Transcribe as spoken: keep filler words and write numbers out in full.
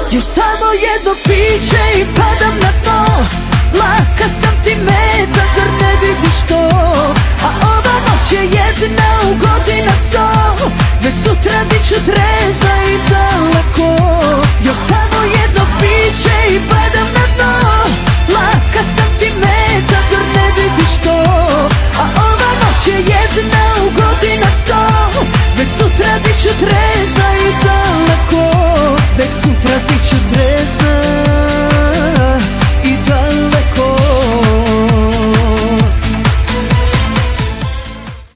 Još samo jedno piće i padam na dno. Laka sam ti meta, zar ne vidiš to? A ova noć je jedna u godina sto. Već sutra bit ću treća.